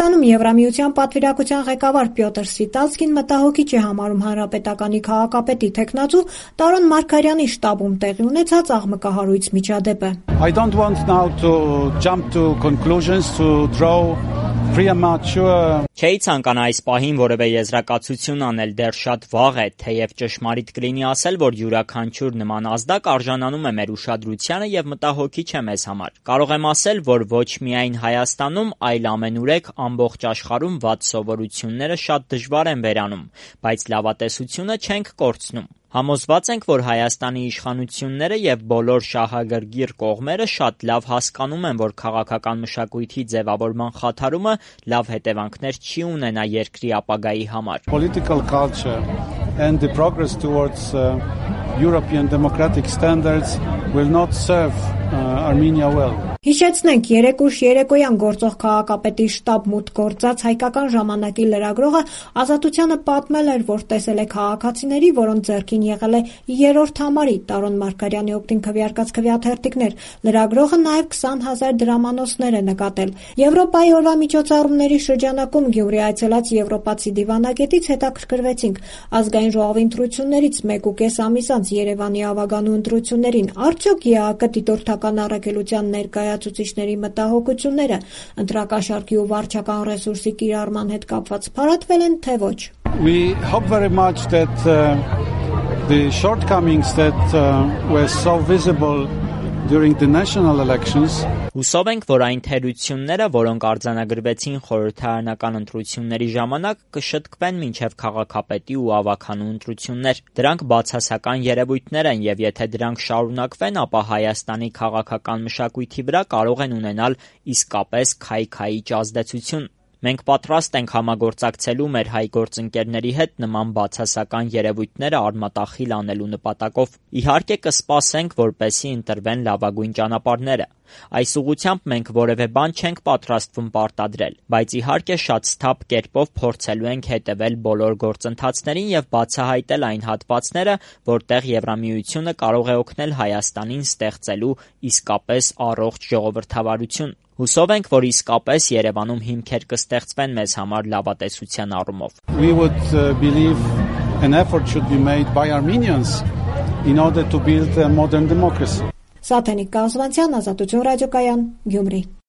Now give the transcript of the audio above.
Հայաստանում Եվրամիության պատվիրակության ղեկավար Պյոտր Սիտալսկին մտահոգիչ է համարում հանրապետականի քաղաքապետի թեկնածու Տարոն Մարգարյանի շտաբում տեղի ունեցած աղմկահարույց միջադեպը։ I don't want now to jump to conclusions to draw premature. Չէի ցանկանա այս պահին որևէ եզրակացություն անել, դեռ շատ վաղ է, թեև ճշմարիտ կլինի ասել, որ յուրաքանչյուր նման ազդակ արժանանում է մեր ուշադրությանը եւ մտահոգիչ է մեզ համար։ Կարող եմ ասել, որ ոչ միայն Հայաստանում, այլ ամենուրեք ամբողջ աշխարհում վատ սովորությունները շատ դժվար են վերանում, բայց լավատեսությունը չենք կորցնում։ Համոզված ենք, որ Հայաստանի իշխանությունները եւ բոլոր շահագրգիռ կողմերը շատ լավ հասկանում են, որ քաղաքական մշակույթի ձևավորման խաթարումը լավ հետևանքներ չի ունենա երկրի ապագայի համար։ Political culture and the progress towards European democratic standards will not serve Armenia well. Հիշեցնենք, երեկուշ երեկոյան գործող քաղաքապետի շտաբ մուտք գործած հայկական ժամանակի լրագրողը Ազատությանը պատմել էր, որ տեսել է քաղաքացիների, որոնց ձեռքին եղել է 3-րդ համարի Տարոն Մարգարյանի օգտին քվեարկած քվեաթերթիկներ։ Լրագրողը նաև 20,000 դրամանոցներ է նկատել։ Եվրոպայի օրվա միջոցառումների շրջանակում Գյումրի այցելած եվրոպացի դիվանագետից հետաքրքրվեցինք ազգային ժողովի ընտրություններից 1.5 ամիս անց Երևանի ավագանու ընտրություններին արդյոք ԵԱԿ դիտորդական առաքելության ներկայացուցիչների մտահոգությունները ընտրակաշառքի ու վարչական ռեսուրսի կիրառման հետ կապված փարատվել են, թե ոչ։ We hope very much that the shortcomings that were so visible during the national elections. Հուսով ենք, որ այն թերությունները, որոնք արձանագրվեցին խորհրդարանական ընտրությունների ժամանակ, կշտկվեն մինչև քաղաքապետի ու ավագանու ընտրություններ։ Դրանք բացասական երևույթներ են, եւ եթե դրանք շարունակվեն, ապա Հայաստանի քաղաքական մշակույթի վրա կարող են ունենալ իսկապես քայքայիչ ազդեցություն։ Մենք պատրաստ ենք համագործակցելու մեր հայ գործընկերների հետ նման բացասական երևույթները արմատախիլ անելու նպատակով։ Իհարկե կսպասենք, որպեսզի ընտրվեն լավագույն ճանապարհները։ Այս ուղղությամբ մենք որևէ բան չենք պատրաստվում պարտադրել, բայց իհարկե շատ սթափ կերպով փորձելու ենք հետևել բոլոր գործընթացներին եւ բացահայտել այն հատվածները, որտեղ Եվրամիությունը կարող է օգնել Հայաստանին ստեղծելու իսկապես առողջ ժողովրդավարություն։ Հուսով ենք, որ իսկապես Երևանում հիմքեր կստեղծվեն մեզ համար լավատեսության առումով։ We would believe an effort should be made by Armenians in order to build a modern democracy. Սաթենիկ Կազվանցյան, Ազատություն ռադիոկայան, Գյումրի։